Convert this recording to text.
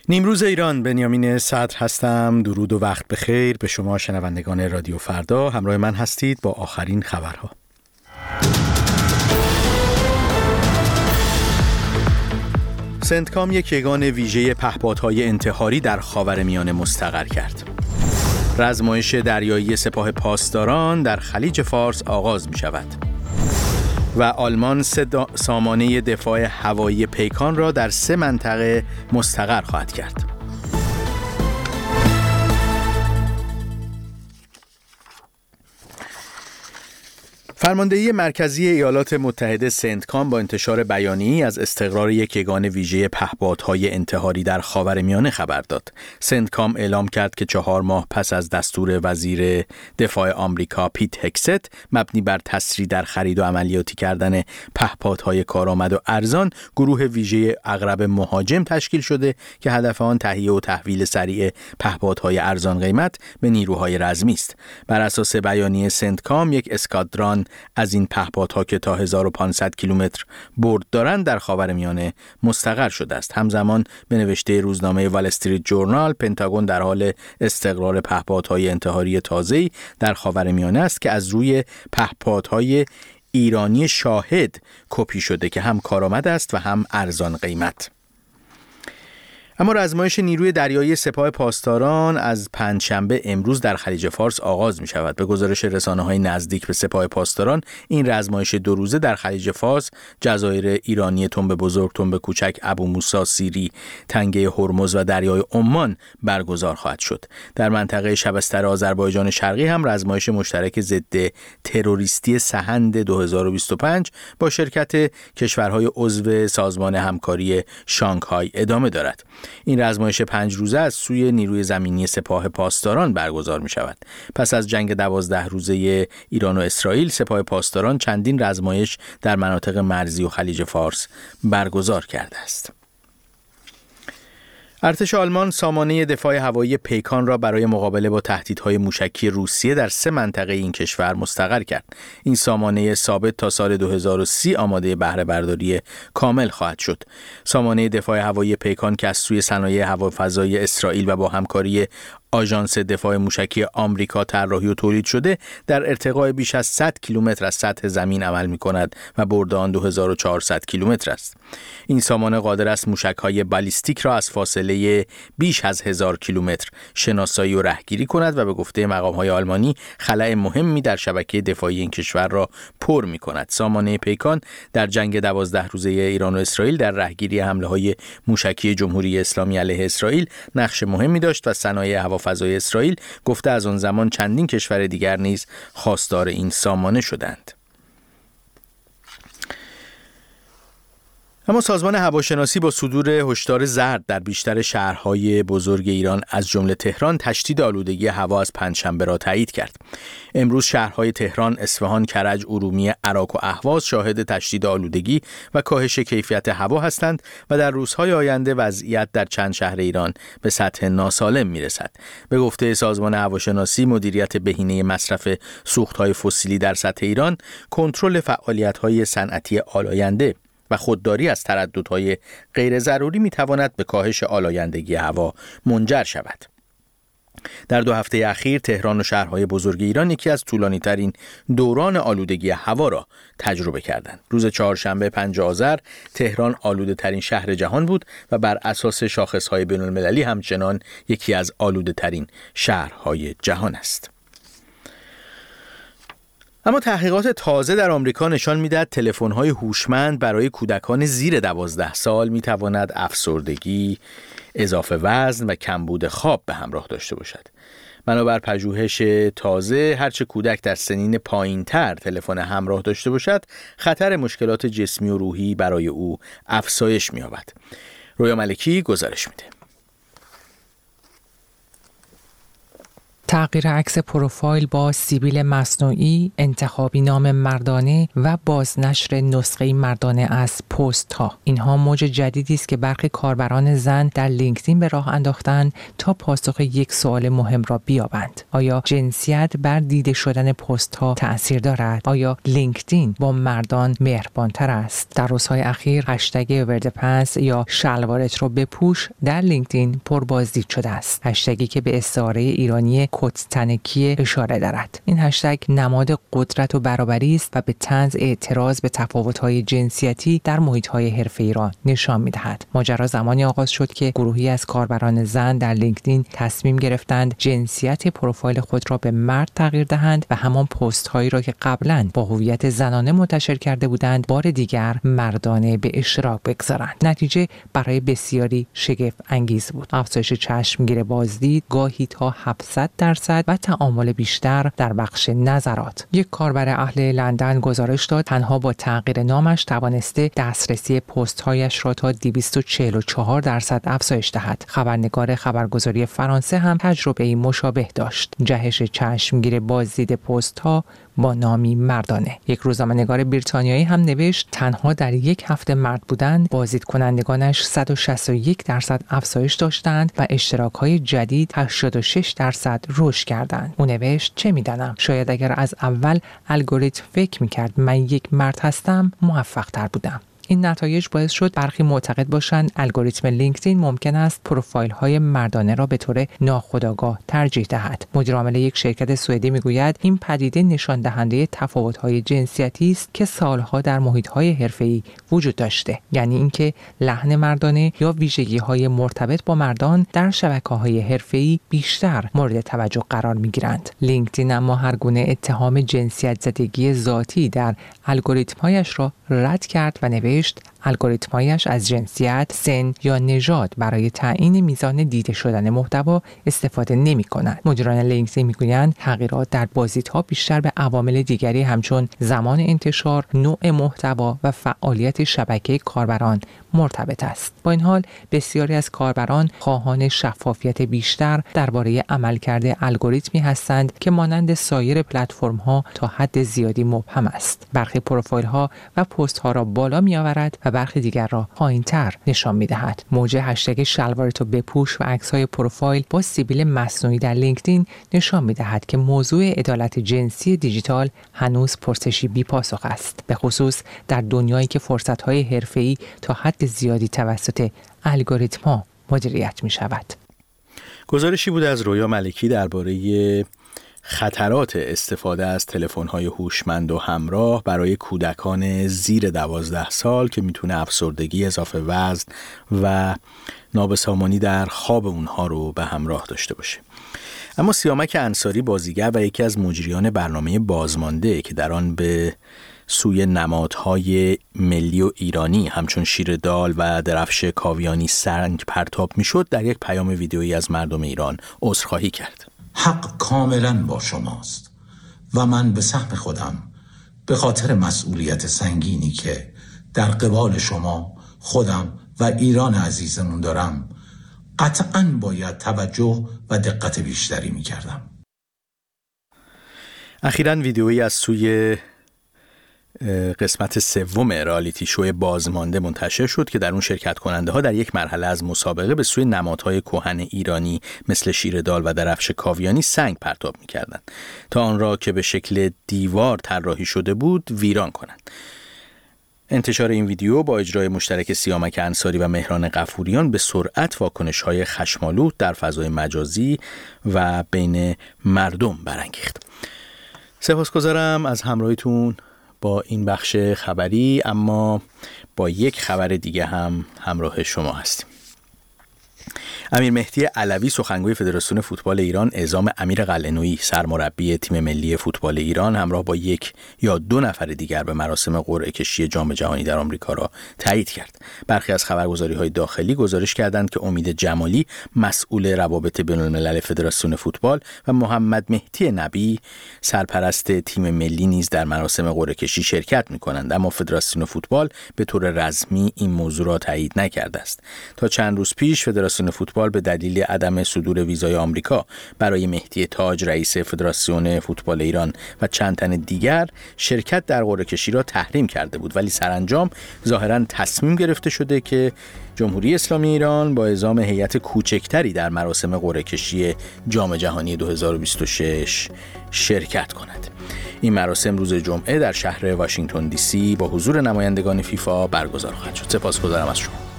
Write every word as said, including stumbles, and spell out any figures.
نیمروز ایران، بنیامین صدر هستم. درود و وقت بخیر به شما شنوندگان رادیو فردا. همراه من هستید با آخرین خبرها. سنتکام یک یگان ویژه پهپادهای انتحاری در خاورمیانه مستقر کرد. رزمایش دریایی سپاه پاسداران در خلیج فارس آغاز می شود. و آلمان سه سامانه دفاع هوایی پیکان را در سه منطقه مستقر خواهد کرد. فرماندهی مرکزی ایالات متحده سنتکام با انتشار بیانیه‌ای از استقرار یک یگان ویژه پهپادهای انتحاری در خاورمیانه خبر داد. سنتکام اعلام کرد که چهار ماه پس از دستور وزیر دفاع آمریکا پیت هکست مبنی بر تسریع در خرید و عملیاتی کردن پهپادهای کارآمد و ارزان، گروه ویژه عقرب مهاجم تشکیل شده که هدف آن تهیه و تحویل سریع پهپادهای ارزان قیمت به نیروهای رزمی است. بر اساس بیانیه سنتکام، یک اسکادران از این پهپادها که تا هزار و پانصد کیلومتر برد دارند در خاورمیانه مستقر شده است. همزمان به نوشته روزنامه وال استریت جورنال، پنتاگون در حال استقرار پهپادهای انتحاری تازه‌ای در خاورمیانه است که از روی پهپادهای ایرانی شاهد کپی شده که هم کارآمد است و هم ارزان قیمت. اما رزمایش نیروی دریایی سپاه پاسداران از پنجشنبه امروز در خلیج فارس آغاز می شود. به گزارش رسانه‌های نزدیک به سپاه پاسداران، این رزمایش دو روزه در خلیج فارس، جزایر ایرانی تنب بزرگ، تنب کوچک، ابو موسی سیری، تنگه هرمز و دریای عمان برگزار خواهد شد. در منطقه شبستر آذربایجان شرقی هم رزمایش مشترک ضد تروریستی سحند دو هزار و بیست و پنج با شرکت کشورهای عضو سازمان همکاری شانگهای ادامه دارد. این رزمایش پنج روزه از سوی نیروی زمینی سپاه پاسداران برگزار می شود. پس از جنگ دوازده روزه ایران و اسرائیل، سپاه پاسداران چندین رزمایش در مناطق مرزی و خلیج فارس برگزار کرده است. ارتش آلمان سامانه دفاع هوایی پیکان را برای مقابله با تهدیدهای موشکی روسیه در سه منطقه این کشور مستقر کرد. این سامانه ثابت تا سال دو هزار و سی آماده بهره برداری کامل خواهد شد. سامانه دفاع هوایی پیکان که از سوی صنایع هوافضایی اسرائیل و با همکاری آژانس دفاع موشکی آمریکا طراحی و تولید شده، در ارتقای بیش از صد کیلومتر از سطح زمین عمل می کند و برد آن دو هزار و چهارصد کیلومتر است. این سامانه قادر است موشک‌های بالیستیک را از فاصله بیش از هزار کیلومتر شناسایی و رهگیری کند و به گفته مقام‌های آلمانی خلأ مهمی در شبکه دفاعی این کشور را پر می کند. سامانه پیکان در جنگ دوازده روزه ایران و اسرائیل در رهگیری حمله‌های موشکی جمهوری اسلامی علیه اسرائیل نقش مهمی داشت و صنایع هوافضای اسرائیل گفته از آن زمان چندین کشور دیگر نیز خواستار این سامانه شدند. اما سازمان هواشناسی با صدور هشدار زرد در بیشتر شهرهای بزرگ ایران از جمله تهران، تشدید آلودگی هوا از پنجشنبه را تایید کرد. امروز شهرهای تهران، اصفهان، کرج، ارومیه، عراق و اهواز شاهد تشدید آلودگی و کاهش کیفیت هوا هستند و در روزهای آینده وضعیت در چند شهر ایران به سطح ناسالم میرسد. به گفته سازمان هواشناسی، مدیریت بهینه مصرف سوختهای فسیلی در سطح ایران، کنترل فعالیت‌های صنعتی آلاینده و خودداری از ترددهای غیر ضروری میتواند به کاهش آلایندگی هوا منجر شود. در دو هفته اخیر تهران و شهرهای بزرگ ایران یکی از طولانی‌ترین دوران آلودگی هوا را تجربه کردند. روز چهارشنبه پنجم آذر تهران آلوده‌ترین شهر جهان بود و بر اساس شاخص‌های بین‌المللی همچنان یکی از آلوده‌ترین شهرهای جهان است. اما تحقیقات تازه در آمریکا نشان می‌دهد تلفن‌های هوشمند برای کودکان زیر دوازده سال می‌تواند افسردگی، اضافه وزن و کمبود خواب به همراه داشته باشد. بنابر پژوهش تازه، هرچه کودک در سنین پایین‌تر تلفن همراه داشته باشد، خطر مشکلات جسمی و روحی برای او افزایش می‌یابد. رویا ملکی گزارش میده. تغییر عکس پروفایل با سیبیل مصنوعی، انتخابی نام مردانه و بازنشر نسخه مردانه از پست ها. اینها موج جدیدی است که برخی کاربران زن در لینکدین به راه انداختند تا پاسخ یک سوال مهم را بیابند. آیا جنسیت بر دیده شدن پست ها تأثیر دارد؟ آیا لینکدین با مردان مهربانتر است؟ در روزهای اخیر هشتگ وردپنس یا شلوارت رو بپوش در لینکدین پربازدید شده است. هشتگی که به استعاره ایرانی کت تنکی اشاره دارد. این هشتگ نماد قدرت و برابری است و به طنز اعتراض به تفاوت‌های جنسیتی در محیط‌های حرفه‌ای را نشان می‌دهد. ماجرا زمانی آغاز شد که گروهی از کاربران زن در لینکدین تصمیم گرفتند جنسیت پروفایل خود را به مرد تغییر دهند و همان پست‌هایی را که قبلاً با هویت زنانه منتشر کرده بودند بار دیگر مردانه به اشتراک بگذارند. نتیجه برای بسیاری شگفت انگیز بود. افزایش چشمگیر بازدید، گاهی تا هفتصد درصد و تعامل بیشتر در بخش نظرات. یک کاربر اهل لندن گزارش داد تنها با تغییر نامش توانسته دسترسی پست‌هایش را تا دویست و چهل و چهار درصد افزایش دهد. خبرنگار خبرگزاری فرانسه هم تجربه‌ای مشابه داشت. جهش چشمگیر بازدید پست‌ها با نامی مردانه. یک روزنامه‌نگار بریتانیایی هم نوشت تنها در یک هفته مرد بودند بازدید کنندگانش صد و شصت و یک درصد افزایش داشتند و اشتراک‌های جدید هشتاد و شش درصد رشد کردند. او نوشت چه می‌دانم، شاید اگر از اول الگوریتم فکر می‌کرد من یک مرد هستم موفق‌تر بودم. این نتایج باعث شد برخی معتقد باشند الگوریتم لینکدین ممکن است پروفایل‌های مردانه را به طور ناخودآگاه ترجیح دهد. مدیر عامل یک شرکت سوئدی میگوید این پدیده نشان دهنده تفاوت‌های جنسیتی است که سالها در محیط‌های حرفه‌ای وجود داشته، یعنی اینکه لحن مردانه یا ویژگی‌های مرتبط با مردان در شبکه‌های حرفه‌ای بیشتر مورد توجه قرار می‌گیرند. لینکدین اما هر گونه اتهام جنسیت زدگی ذاتی در الگوریتم‌هایش را رد کرد و نوشت الگوریتم‌هایش از جنسیت، سن یا نژاد برای تعیین میزان دیده شدن محتوا استفاده نمی‌کنند. مدیران لینکدین می‌گویند تغییرات در بازدیدها بیشتر به عوامل دیگری همچون زمان انتشار، نوع محتوا و فعالیت شبکه کاربران مرتبط است. با این حال بسیاری از کاربران خواهان شفافیت بیشتر درباره عملکرد الگوریتمی هستند که مانند سایر پلتفرم‌ها تا حد زیادی مبهم است. برخی پروفایل‌ها و پست‌ها را بالا می‌آورد و برخی دیگر را پایین‌تر نشان می‌دهد. موج هشتگ شلوارتو بپوش و عکس‌های پروفایل با سیبیل مصنوعی در لینکدین نشان می‌دهد که موضوع عدالت جنسی دیجیتال هنوز پرسشی بی‌پاسخ است، به خصوص در دنیایی که فرصت‌های حرفه‌ای تا حد زیادی توسط الگوریتم‌ها مدیریت می‌شود. گزارشی بود از رویا ملکی درباره خطرات استفاده از تلفن‌های هوشمند و همراه برای کودکان زیر دوازده سال که میتونه افسردگی، اضافه وزن و نابسامانی در خواب اونها رو به همراه داشته باشه. اما سیامک انصاری بازیگر و یکی از مجریان برنامه بازمانده که در آن به سوی نمادهای ملی و ایرانی همچون شیر دال و درفش کاویانی سنگ پرتاب میشد، در یک پیام ویدیویی از مردم ایران عذرخواهی کرد. حق کاملا با شماست و من به سهم خودم به خاطر مسئولیت سنگینی که در قبال شما، خودم و ایران عزیزمون دارم قطعاً باید توجه و دقت بیشتری می‌کردم. اخیراً ویدیویی از سوی قسمت سوم رالیتی شو بازمانده منتشر شد که در اون شرکت کننده ها در یک مرحله از مسابقه به سوی نمادهای کهن ایرانی مثل شیر دال و درفش کاویانی سنگ پرتاب می‌کردند تا آن را که به شکل دیوار طراحی شده بود ویران کنند. انتشار این ویدیو با اجرای مشترک سیامک انصاری و مهران غفوریان به سرعت واکنش‌های خشم‌آلود در فضای مجازی و بین مردم برانگیخت. سپاسگزارم از همراهیتون با این بخش خبری، اما با یک خبر دیگه هم همراه شما هستیم. امیر مهدی علوی سخنگوی فدراسیون فوتبال ایران اعزام امیر قلعه‌نویی سرمربی تیم ملی فوتبال ایران همراه با یک یا دو نفر دیگر به مراسم قرعه کشی جام جهانی در آمریکا را تایید کرد. برخی از خبرگزاری‌های داخلی گزارش کردند که امید جمالی مسئول روابط بین‌الملل فدراسیون فوتبال و محمد مهدی نبی سرپرست تیم ملی نیز در مراسم قرعه کشی شرکت می‌کنند، اما فدراسیون فوتبال به طور رسمی این موضوع را تایید نکرده است. تا چند روز پیش فدراسیون فوتبال فوتبال به دلیل عدم صدور ویزای آمریکا برای مهدی تاج رئیس فدراسیون فوتبال ایران و چند تن دیگر شرکت در قرعه کشی را تحریم کرده بود، ولی سرانجام ظاهراً تصمیم گرفته شده که جمهوری اسلامی ایران با اعزام هیئت کوچکتری در مراسم قرعه کشی جام جهانی دو هزار و بیست و شش شرکت کند. این مراسم روز جمعه در شهر واشنگتن دی سی با حضور نمایندگان فیفا برگزار خواهد شد. سپاسگزارم از شما.